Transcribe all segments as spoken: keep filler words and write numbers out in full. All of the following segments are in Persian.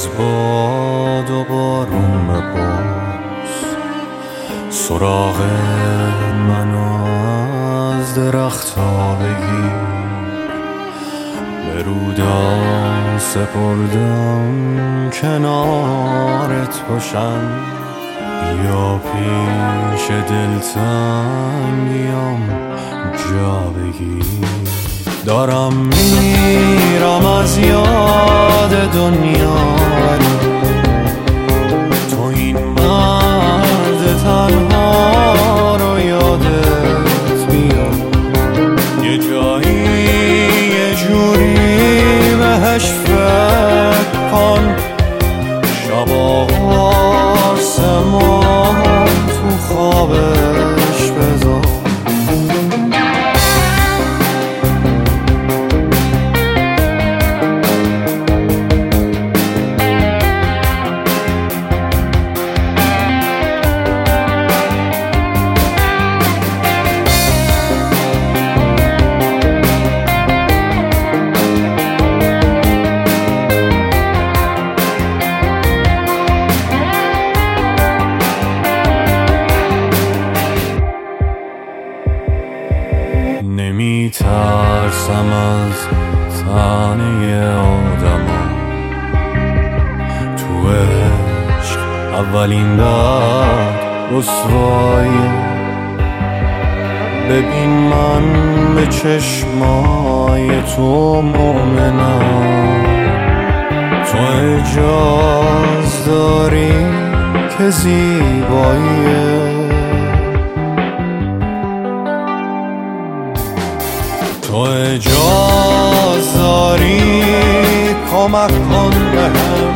از باد و بارون بپرس، سراغ منو از درخت‌ها بگیر. به رودا سپردم کنارت باشم، یا پیش دلتنگیم جا بگیر. دارم میرم از یاد دنیا، تو این مرد تنها رو یادت بیاد. یه جایی یه جوری بهش فکر کن، شب آسمان تو خوابش بذار. نمی ترسم از تنه آدما، تو عشق اولین درد رسواییه. ببین من به چشمای تو مؤمنم، تو اجاز داری که زیباییه. تو اجاز داری کمک کن بهم،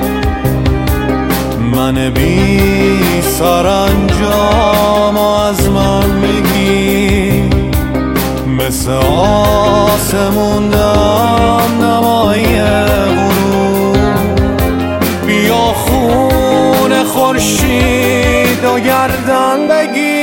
من بی سرانجام از من بگی. مثل آسمون دم نمای غروب، بیا خون خورشید و گردن بگی.